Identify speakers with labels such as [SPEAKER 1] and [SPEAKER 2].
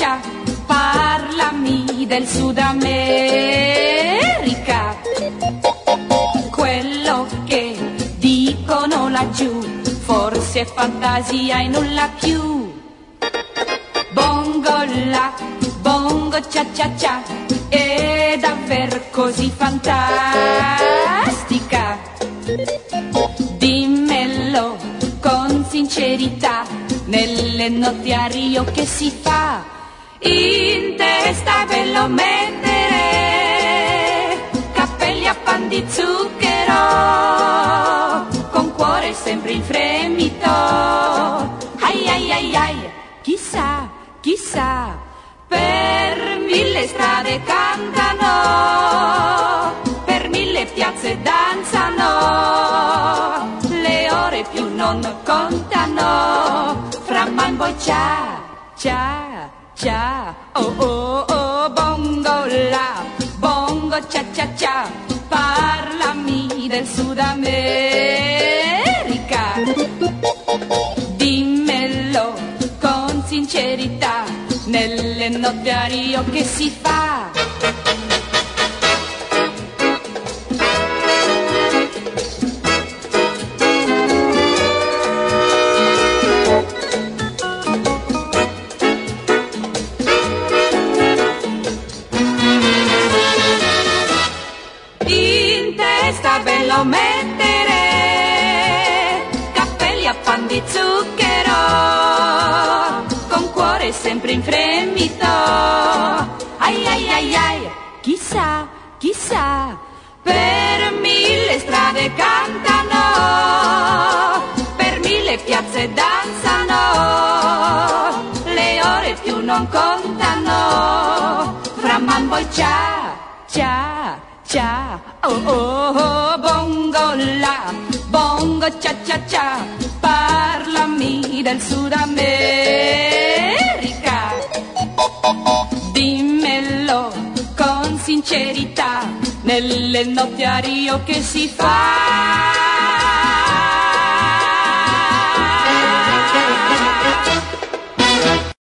[SPEAKER 1] cia, parlami del Sud America. Quello che dicono laggiù forse è fantasia e nulla più. Bongo la, bongo cia cia cia, è davvero così fantastica. Dimmelo con sincerità, nelle notti a Rio che si fa? In testa ve lo mettere, cappelli a pan di zucchero, con cuore sempre in fremito. Ai ai ai ai, chissà, chissà, per 1000 strade cantano, per 1000 piazze danzano, le ore più non contano, fra man poi cia, cia, cia, oh oh oh, bongo la, bongo cia cia cia, parlami del Sud America. Dimmelo con sincerità, nelle notti a Rio che si fa? In testa ve lo mettere, cappelli a pan di zucchero, con cuore sempre in fremito. Ai ai ai ai, chissà, chissà, per 1000 strade cantano, per 1000 piazze danzano, le ore più non contano, fra man poi cia, cia, cia, oh oh oh, bongo la, bongo cia cia cia, parlami del Sud America. Dimmelo con sincerità, nelle notti a Rio che si fa?